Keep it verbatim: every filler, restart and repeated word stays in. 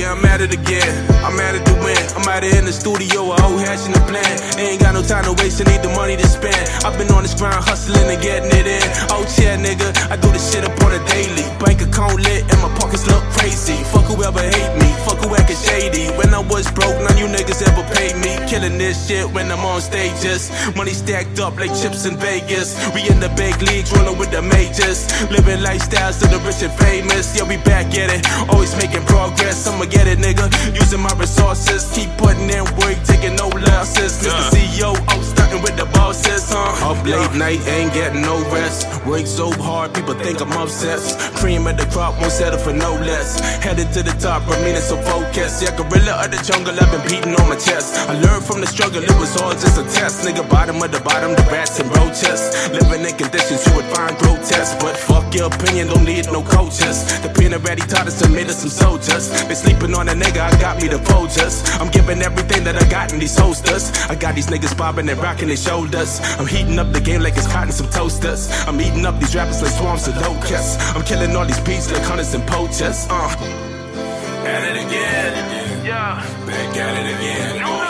yeah, I'm at it again. I'm at it to win. I'm out here in the studio, a whole hashing the plan. Ain't got no time to waste, I need the money to spend. I've been on this grind, hustling and getting it in. Oh yeah, nigga, I do this shit up on a daily. Bank account lit and my pockets look crazy. Fuck whoever hate me, fuck who acting shady. When I was broke, none you niggas ever paid me. Killing this shit when I'm on stages. Money stacked up like chips in Vegas. We in the big leagues, rolling with the majors. Living lifestyles of the rich and famous. Yeah, we back at it, always making progress. I'ma get it, nigga, using my resources. Keep putting in work, taking no losses. Mister C E O, out starting with the bosses, huh? Up late night, ain't getting no rest. Work so hard, people think I'm obsessed. Cream of the crop, won't settle for no less. Headed to the top, I mean it's so focused. Yeah, gorilla of the jungle, I've been beating on my chest. I learned from the struggle, it was all just a test. Nigga, bottom of the bottom, the rats and roaches. Living in conditions you would find grotesque. But fuck your opinion, don't need no coaches. The peanut ready taught us and made us some soldiers. They sleeping on a nigga, I got me the Folgers. I'm giving everything that I got in these holsters. I got these niggas bobbing and rocking their shoulders. I'm heating up the game like it's cotton some toasters. I'm eating up these rappers like swarms of locusts. I'm killing all these beats like hunters and poachers. Uh. At it again, yeah. Back at it again.